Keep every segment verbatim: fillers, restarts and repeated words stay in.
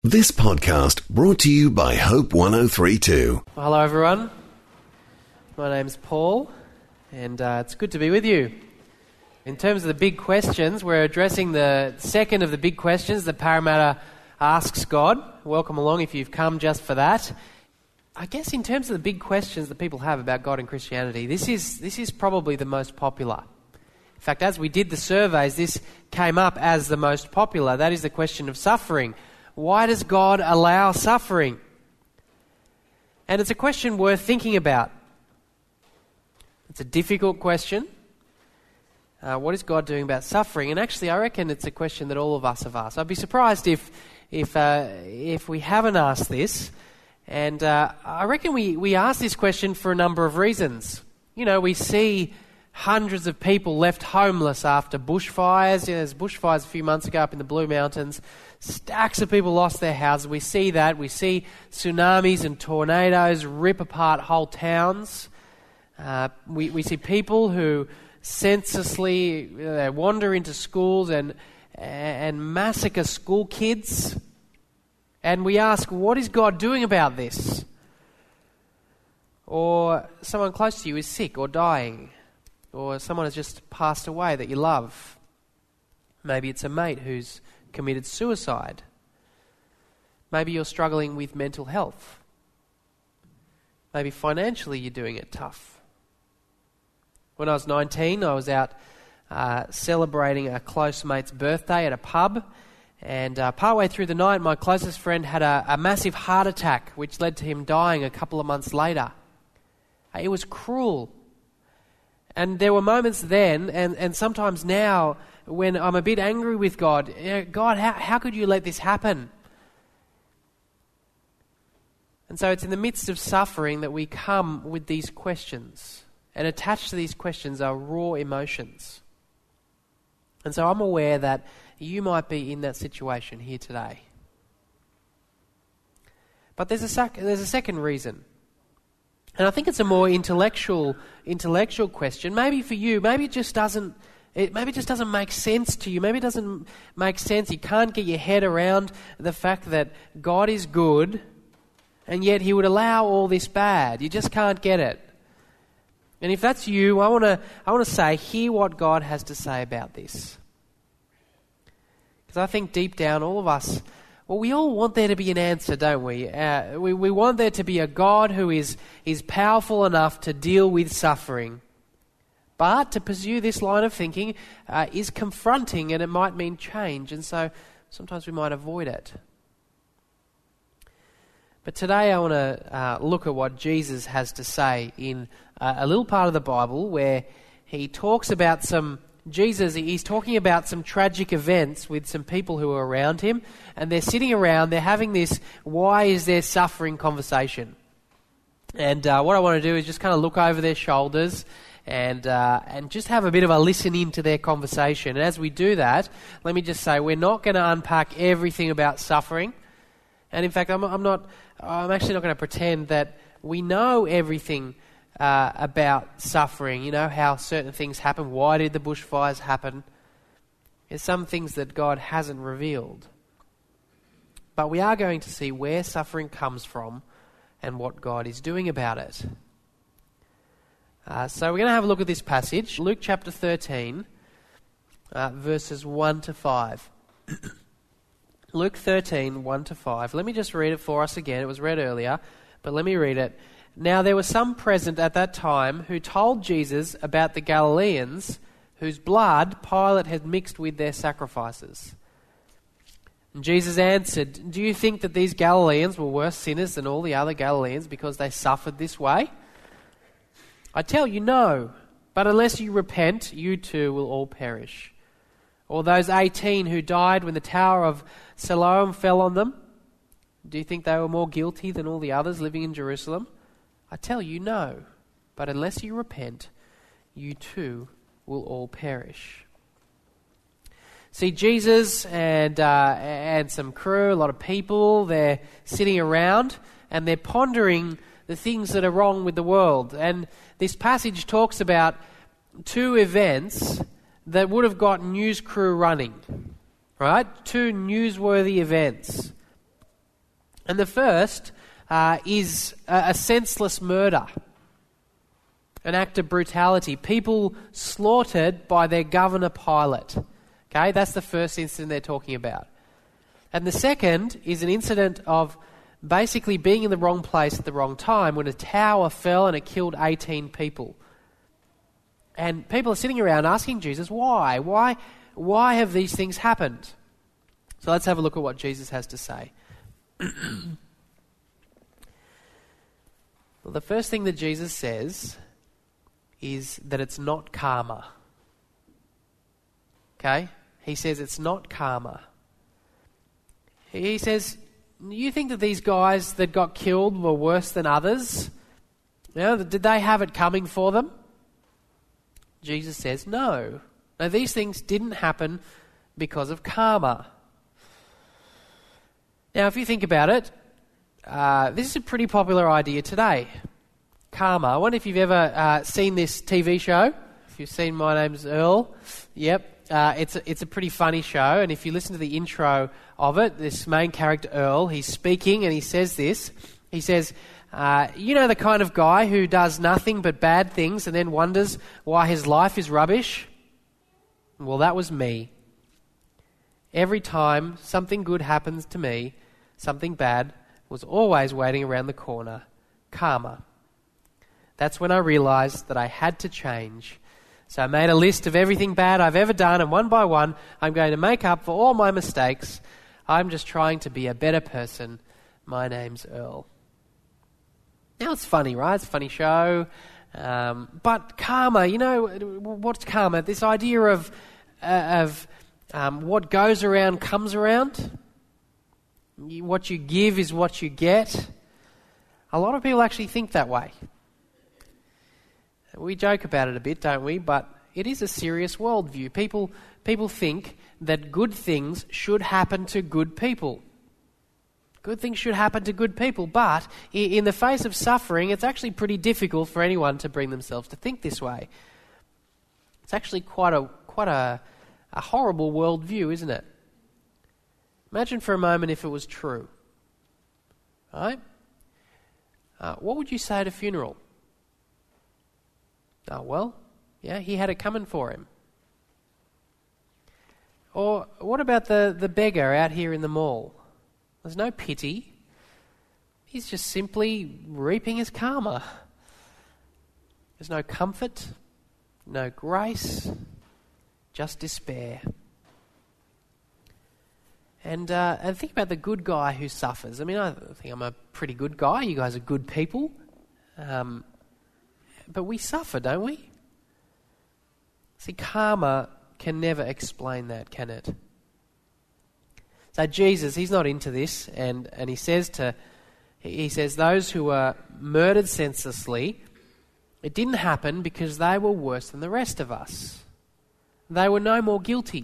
This podcast brought to you by Hope one oh three point two. Well, hello everyone, my name's Paul and uh, it's good to be with you. In terms of the big questions, we're addressing the second of the big questions that Parramatta asks God. Welcome along if you've come just for that. I guess in terms of the big questions that people have about God and Christianity, this is this is probably the most popular. In fact, as we did the surveys, this came up as the most popular. That is the question of suffering. Why does God allow suffering? And it's a question worth thinking about. It's a difficult question. Uh, what is God doing about suffering? And actually, I reckon it's a question that all of us have asked. I'd be surprised if if uh, if we haven't asked this. And uh, I reckon we, we ask this question for a number of reasons. You know, we see hundreds of people left homeless after bushfires. You know, there's bushfires a few months ago up in the Blue Mountains. Stacks of people lost their houses. We see that. We see tsunamis and tornadoes rip apart whole towns. Uh, we, we see people who senselessly uh, wander into schools and, and massacre school kids. And we ask, what is God doing about this? Or someone close to you is sick or dying. Or someone has just passed away that you love. Maybe it's a mate who's committed suicide. Maybe you're struggling with mental health. Maybe financially you're doing it tough. When I was nineteen, I was out uh, celebrating a close mate's birthday at a pub, and uh, partway through the night my closest friend had a, a massive heart attack which led to him dying a couple of months later. It was cruel. And there were moments then, and, and sometimes now, when I'm a bit angry with God. God, how, how could you let this happen? And so it's in the midst of suffering that we come with these questions. And attached to these questions are raw emotions. And so I'm aware that you might be in that situation here today. But there's a sec- there's a second reason. And I think it's a more intellectual intellectual question. Maybe for you, maybe it just doesn't it maybe it just doesn't make sense to you. Maybe it doesn't make sense. You can't get your head around the fact that God is good and yet he would allow all this bad. You just can't get it. And if that's you, I want to I want to say, hear what God has to say about this. Because I think deep down all of us, well, we all want there to be an answer, don't we? Uh, we we want there to be a God who is, is powerful enough to deal with suffering. But to pursue this line of thinking uh, is confronting, and it might mean change. And so sometimes we might avoid it. But today I want to uh, look at what Jesus has to say in uh, a little part of the Bible where he talks about some... Jesus, he's talking about some tragic events with some people who are around him, and they're sitting around, they're having this why is there suffering conversation. And uh, what I want to do is just kind of look over their shoulders and uh, and just have a bit of a listen into their conversation. And as we do that, let me just say, we're not going to unpack everything about suffering. And in fact, I'm, I'm not, I'm actually not going to pretend that we know everything Uh, about suffering, you know, how certain things happen. Why did the bushfires happen? There's some things that God hasn't revealed. But we are going to see where suffering comes from and what God is doing about it. Uh, so we're going to have a look at this passage, Luke chapter thirteen, uh, verses one to five. Luke thirteen, one to five. Let me just read it for us again. It was read earlier, but let me read it. Now there were some present at that time who told Jesus about the Galileans whose blood Pilate had mixed with their sacrifices. And Jesus answered, "Do you think that these Galileans were worse sinners than all the other Galileans because they suffered this way? I tell you, no. But unless you repent, you too will all perish. Or those eighteen who died when the tower of Siloam fell on them, do you think they were more guilty than all the others living in Jerusalem? I tell you, no. But unless you repent, you too will all perish." See, Jesus and uh, and some crew, a lot of people, they're sitting around and they're pondering the things that are wrong with the world. And this passage talks about two events that would have got news crew running, right? Two newsworthy events. And the first uh, is a, a senseless murder, an act of brutality. People slaughtered by their governor Pilate. Okay, that's the first incident they're talking about. And the second is an incident of basically being in the wrong place at the wrong time when a tower fell and it killed eighteen people. And people are sitting around asking Jesus, why? Why, why have these things happened? So let's have a look at what Jesus has to say. Well, the first thing that Jesus says is that it's not karma. Okay? He says it's not karma. He says, you think that these guys that got killed were worse than others? You know, did they have it coming for them? Jesus says, no. No, these things didn't happen because of karma. Now, if you think about it, uh, this is a pretty popular idea today. Karma. I wonder if you've ever uh, seen this T V show. If you've seen My Name's Earl, yep. Uh, it's a, it's a pretty funny show, and if you listen to the intro of it, this main character Earl, he's speaking and he says this. He says, uh, you know the kind of guy who does nothing but bad things and then wonders why his life is rubbish? Well, that was me. Every time something good happens to me, something bad was always waiting around the corner. Karma. That's when I realised that I had to change. So I made a list of everything bad I've ever done, and one by one, I'm going to make up for all my mistakes. I'm just trying to be a better person. My name's Earl. Now, it's funny, right? It's a funny show. Um, but karma, you know, what's karma? This idea of, uh, of um, what goes around comes around. You, what you give is what you get. A lot of people actually think that way. We joke about it a bit, don't we? But it is a serious worldview. People, people think that good things should happen to good people. Good things should happen to good people. But in the face of suffering, it's actually pretty difficult for anyone to bring themselves to think this way. It's actually quite a quite a, a horrible worldview, isn't it? Imagine for a moment if it was true. Right? Uh, what would you say at a funeral? Oh, well, yeah, he had it coming for him. Or what about the, the beggar out here in the mall? There's no pity. He's just simply reaping his karma. There's no comfort, no grace, just despair. And uh, and think about the good guy who suffers. I mean, I think I'm a pretty good guy. You guys are good people. Um But we suffer, don't we? See, karma can never explain that, can it? So Jesus, he's not into this, and, and he says to, he says those who were murdered senselessly, it didn't happen because they were worse than the rest of us. They were no more guilty.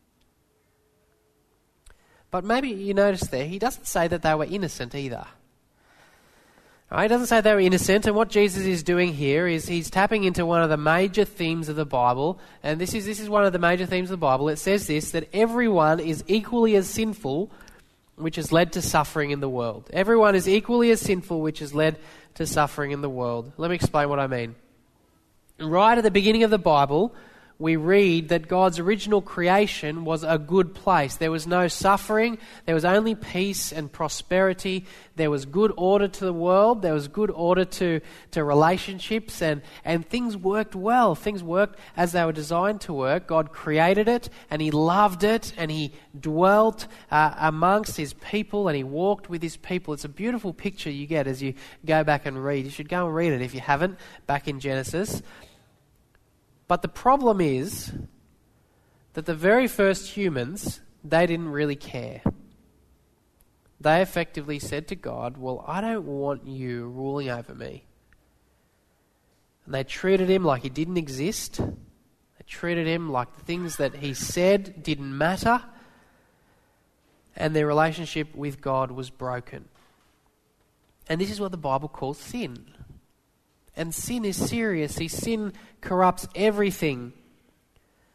But maybe you notice there, he doesn't say that they were innocent either. Right, it doesn't say they were innocent, and what Jesus is doing here is he's tapping into one of the major themes of the Bible, and this is this is one of the major themes of the Bible. It says this, that everyone is equally as sinful, which has led to suffering in the world. Everyone is equally as sinful, which has led to suffering in the world. Let me explain what I mean. Right at the beginning of the Bible, we read that God's original creation was a good place. There was no suffering. There was only peace and prosperity. There was good order to the world. There was good order to, to relationships, and, and things worked well. Things worked as they were designed to work. God created it, and He loved it, and He dwelt uh, amongst His people, and He walked with His people. It's a beautiful picture you get as you go back and read. You should go and read it if you haven't, back in Genesis. But the problem is that the very first humans, they didn't really care. They effectively said to God, well, I don't want you ruling over me. And they treated Him like He didn't exist. They treated Him like the things that He said didn't matter. And their relationship with God was broken. And this is what the Bible calls sin. And sin is serious. See, sin corrupts everything.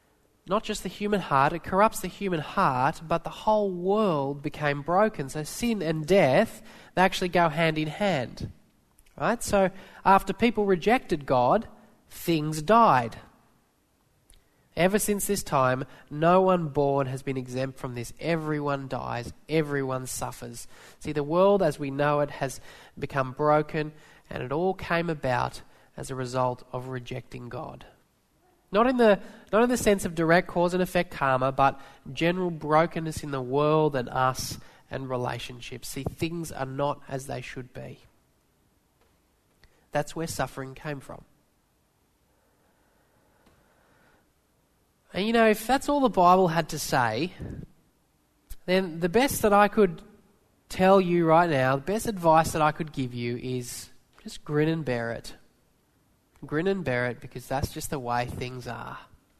not just the human heart, it corrupts the human heart, but the whole world became broken. So sin and death, they actually go hand in hand. Right? So after people rejected God, things died. Ever since this time, no one born has been exempt from this. Everyone dies. Everyone suffers. See, the world as we know it has become broken, and it all came about as a result of rejecting God. Not in the not in the sense of direct cause and effect karma, but general brokenness in the world and us and relationships. See, things are not as they should be. That's where suffering came from. And you know, if that's all the Bible had to say, then the best that I could tell you right now, the best advice that I could give you is just grin and bear it. Grin and bear it, because that's just the way things are.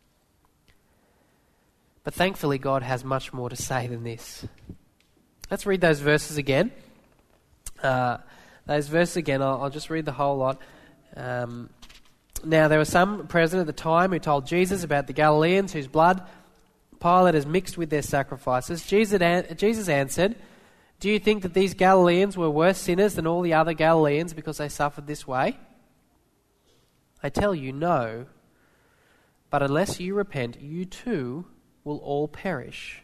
But thankfully, God has much more to say than this. Let's read those verses again. Uh, those verses again, I'll, I'll just read the whole lot. Um, now, there was some present at the time who told Jesus about the Galileans whose blood Pilate has mixed with their sacrifices. Jesus, an- Jesus answered, "Do you think that these Galileans were worse sinners than all the other Galileans because they suffered this way? I tell you, no. But unless you repent, you too will all perish."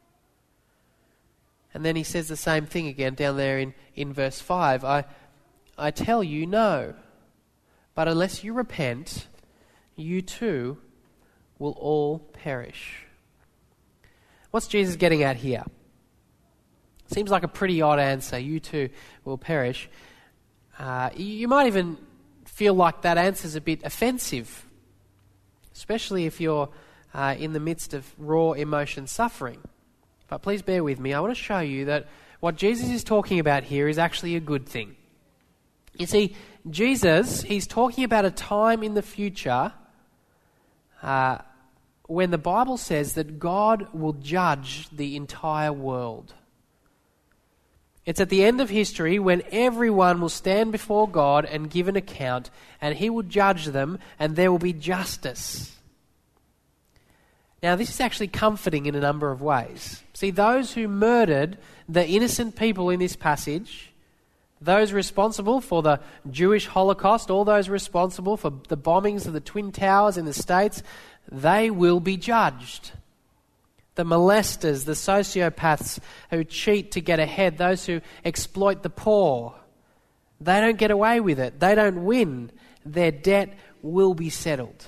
And then he says the same thing again down there in, in verse five. I, I tell you, no. But unless you repent, you too will all perish. What's Jesus getting at here? Seems like a pretty odd answer. You too will perish. Uh, you might even feel like that answer's a bit offensive, especially if you're uh, in the midst of raw emotion suffering. But please bear with me. I want to show you that what Jesus is talking about here is actually a good thing. You see, Jesus, he's talking about a time in the future uh, when the Bible says that God will judge the entire world. It's at the end of history when everyone will stand before God and give an account, and he will judge them, and there will be justice. Now, this is actually comforting in a number of ways. See, those who murdered the innocent people in this passage, those responsible for the Jewish Holocaust, all those responsible for the bombings of the Twin Towers in the States, they will be judged. The molesters, the sociopaths who cheat to get ahead, those who exploit the poor, they don't get away with it. They don't win. Their debt will be settled.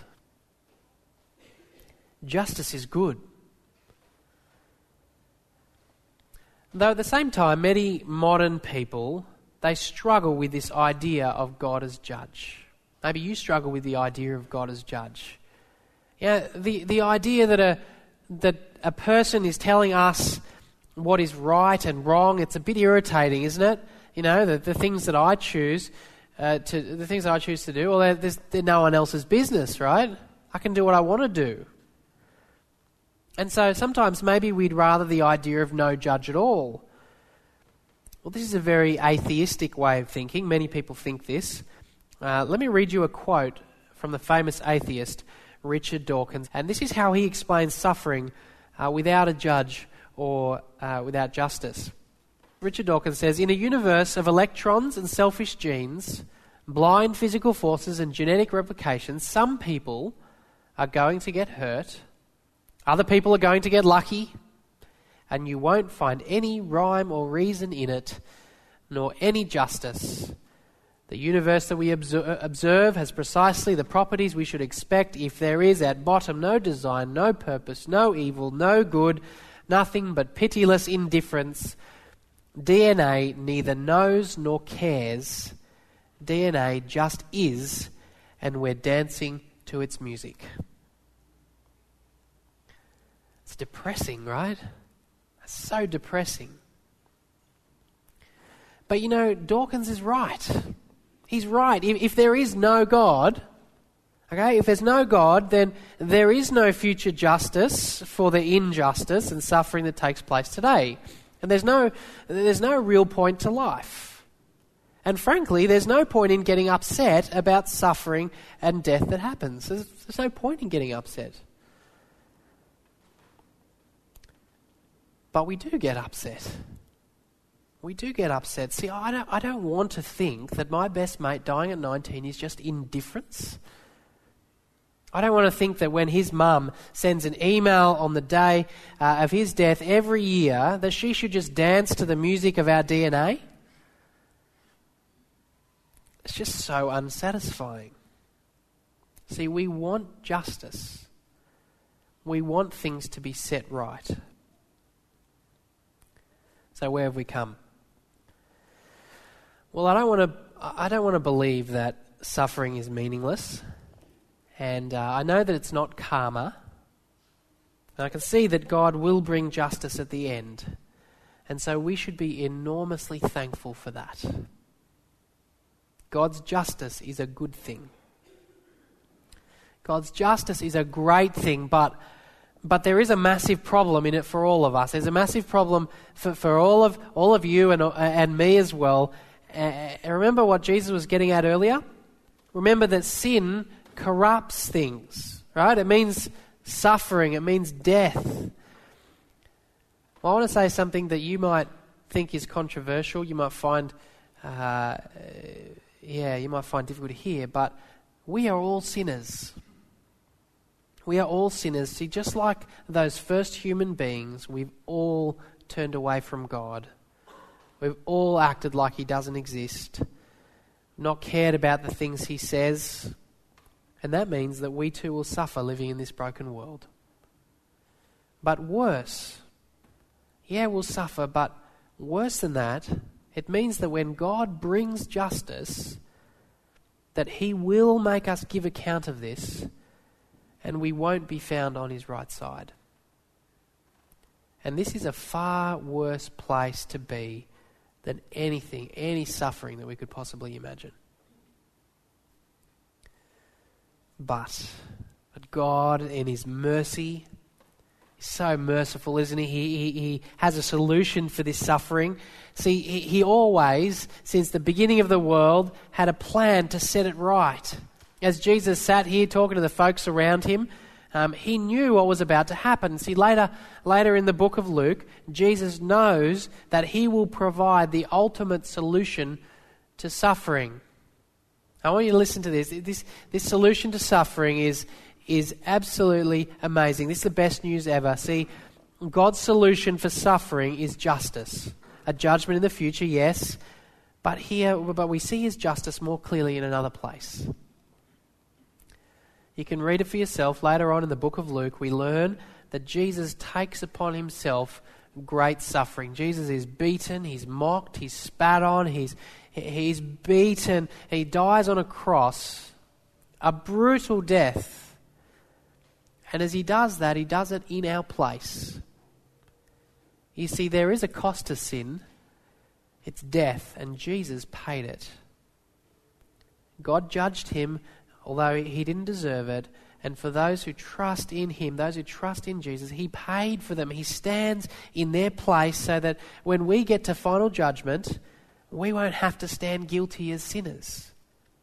Justice is good. Though at the same time, many modern people, they struggle with this idea of God as judge. Maybe you struggle with the idea of God as judge. Yeah, the, the idea that a that a person is telling us what is right and wrong, it's a bit irritating, isn't it? You know, the, the things that I choose uh, to the things that I choose to do, well, they're, they're, they're no one else's business, right? I can do what I want to do. And so sometimes maybe we'd rather the idea of no judge at all. Well, this is a very atheistic way of thinking. Many people think this. Uh, let me read you a quote from the famous atheist, Richard Dawkins. And this is how he explains suffering uh, without a judge or uh, without justice. Richard Dawkins says, "In a universe of electrons and selfish genes, blind physical forces and genetic replications, some people are going to get hurt, other people are going to get lucky, and you won't find any rhyme or reason in it, nor any justice. The universe that we observe has precisely the properties we should expect if there is at bottom no design, no purpose, no evil, no good, nothing but pitiless indifference. D N A neither knows nor cares. D N A just is, and we're dancing to its music." It's depressing, right? It's so depressing. But you know, Dawkins is right. He's right. If, if there is no God, okay, if there's no God, then there is no future justice for the injustice and suffering that takes place today. And there's no, there's no real point to life. And frankly, there's no point in getting upset about suffering and death that happens. There's, there's no point in getting upset. But we do get upset. We do get upset. See, I don't, I don't want to think that my best mate dying at nineteen is just indifference. I don't want to think that when his mum sends an email on the day uh, of his death every year, that she should just dance to the music of our D N A. It's just so unsatisfying. See, we want justice. We want things to be set right. So where have we come? Well, I don't want to. I don't want to believe that suffering is meaningless, and uh, I know that it's not karma. And I can see that God will bring justice at the end, and so we should be enormously thankful for that. God's justice is a good thing. God's justice is a great thing, but but there is a massive problem in it for all of us. There's a massive problem for, for all of all of you and and me as well. Uh, remember what Jesus was getting at earlier? Remember that sin corrupts things, right? It means suffering. It means death. Well, I want to say something that you might think is controversial. You might find, uh, yeah, you might find difficult to hear, but we are all sinners. We are all sinners. See, just like those first human beings, we've all turned away from God. We've all acted like he doesn't exist, not cared about the things he says, and that means that we too will suffer living in this broken world. But worse, yeah, we'll suffer, but worse than that, it means that when God brings justice, that he will make us give account of this, and we won't be found on his right side. And this is a far worse place to be than anything, any suffering that we could possibly imagine. But, but God in his mercy, he's so merciful, isn't he? He, he, he has a solution for this suffering. See, he, he always, since the beginning of the world, had a plan to set it right. As Jesus sat here talking to the folks around him, Um, he knew what was about to happen. See, later, later in the book of Luke, Jesus knows that he will provide the ultimate solution to suffering. I want you to listen to this. This, this solution to suffering is, is absolutely amazing. This is the best news ever. See, God's solution for suffering is justice. A judgment in the future, yes, but here, but we see his justice more clearly in another place. You can read it for yourself. Later on in the book of Luke, we learn that Jesus takes upon himself great suffering. Jesus is beaten, he's mocked, he's spat on, he's, he's beaten, he dies on a cross, a brutal death. And as he does that, he does it in our place. You see, there is a cost to sin. It's death, and Jesus paid it. God judged him, although he didn't deserve it, and for those who trust in him, those who trust in Jesus, he paid for them. He stands in their place so that when we get to final judgment, we won't have to stand guilty as sinners.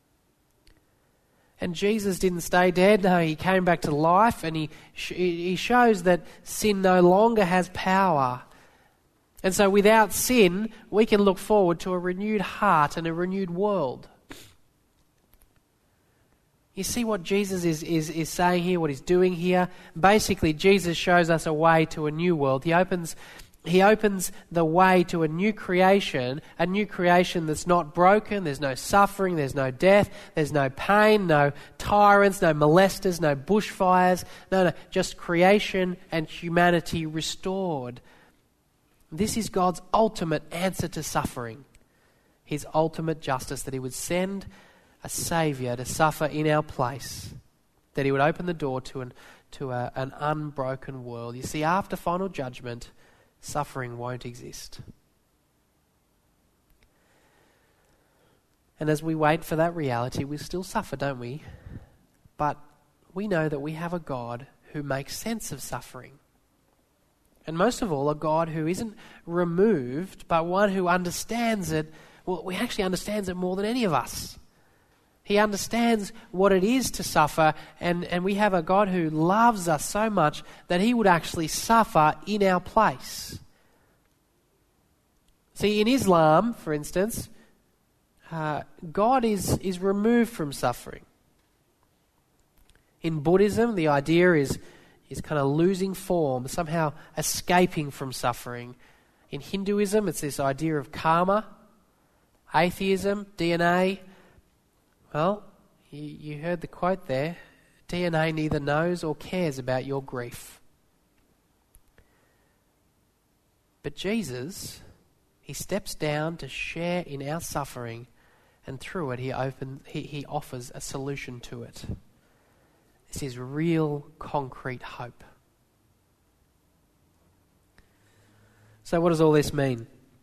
And Jesus didn't stay dead. No, he came back to life, and he he shows that sin no longer has power. And so without sin, we can look forward to a renewed heart and a renewed world. You see what Jesus is, is, is saying here, what he's doing here? Basically, Jesus shows us a way to a new world. He opens, he opens the way to a new creation, a new creation that's not broken. There's no suffering, there's no death, there's no pain, no tyrants, no molesters, no bushfires. No, no, just creation and humanity restored. This is God's ultimate answer to suffering. His ultimate justice, that he would send a Saviour to suffer in our place, that he would open the door to an to a, an unbroken world. You see, after final judgment, suffering won't exist. And as we wait for that reality, we still suffer, don't we? But we know that we have a God who makes sense of suffering. And most of all, a God who isn't removed, but one who understands it. Well, we actually understands it more than any of us. He understands what it is to suffer, and, and we have a God who loves us so much that he would actually suffer in our place. See, in Islam, for instance, uh, God is, is removed from suffering. In Buddhism, the idea is, is kind of losing form, somehow escaping from suffering. In Hinduism, it's this idea of karma. Atheism, D N A. Well, you, you heard the quote there. D N A neither knows or cares about your grief. But Jesus, he steps down to share in our suffering, and through it he, open, he, he offers a solution to it. This is real, concrete hope. So what does all this mean?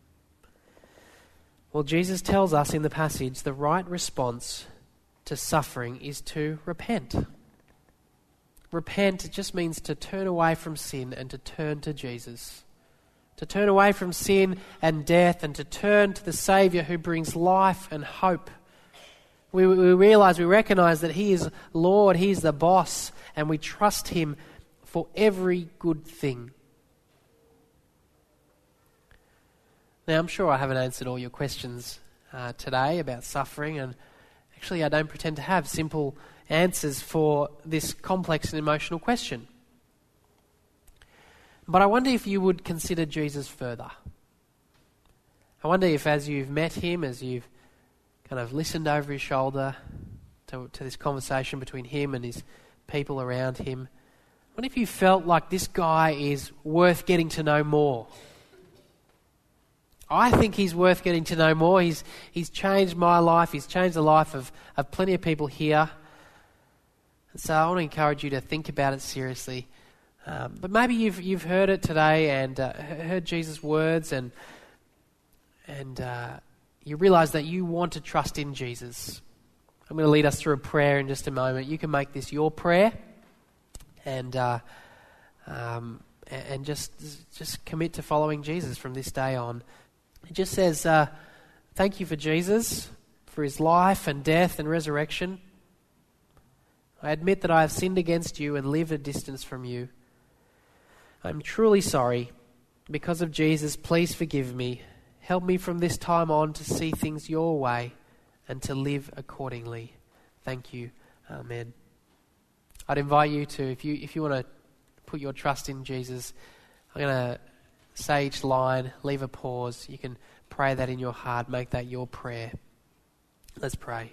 Well, Jesus tells us in the passage the right response to suffering is to repent. Repent, it just means to turn away from sin and to turn to Jesus. To turn away from sin and death and to turn to the Saviour who brings life and hope. We, we realise, we recognise that He is Lord, He is the boss, and we trust Him for every good thing. Now, I'm sure I haven't answered all your questions uh, today about suffering, and actually I don't pretend to have simple answers for this complex and emotional question. But I wonder if you would consider Jesus further. I wonder if as you've met Him, as you've kind of listened over His shoulder to, to this conversation between Him and His people around Him, I wonder if you felt like this guy is worth getting to know more. I think he's worth getting to know more. He's he's changed my life. He's changed the life of, of plenty of people here. And so I want to encourage you to think about it seriously. Um, but maybe you've you've heard it today and uh, heard Jesus' words, and and uh, you realise that you want to trust in Jesus. I'm going to lead us through a prayer in just a moment. You can make this your prayer, and uh, um, and just just commit to following Jesus from this day on. It just says, uh, thank you for Jesus, for His life and death and resurrection. I admit that I have sinned against you and lived a distance from you. I'm truly sorry. Because of Jesus, please forgive me. Help me from this time on to see things your way and to live accordingly. Thank you. Amen. I'd invite you to, if you if you want to put your trust in Jesus, I'm going to say each line, leave a pause. You can pray that in your heart, make that your prayer. Let's pray.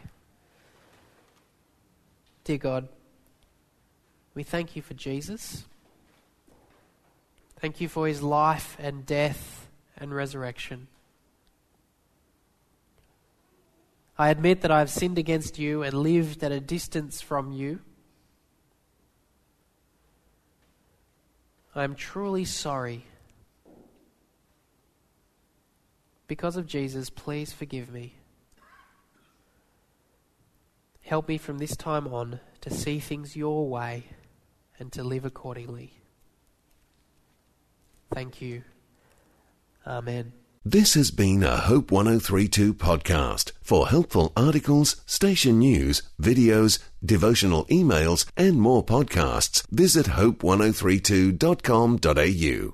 Dear God, we thank you for Jesus. Thank you for His life and death and resurrection. I admit that I have sinned against you and lived at a distance from you. I am truly sorry. Because of Jesus, please forgive me. Help me from this time on to see things your way and to live accordingly. Thank you. Amen. This has been a Hope one oh three point two podcast. For helpful articles, station news, videos, devotional emails, and more podcasts, visit hope one oh three two dot com dot a u.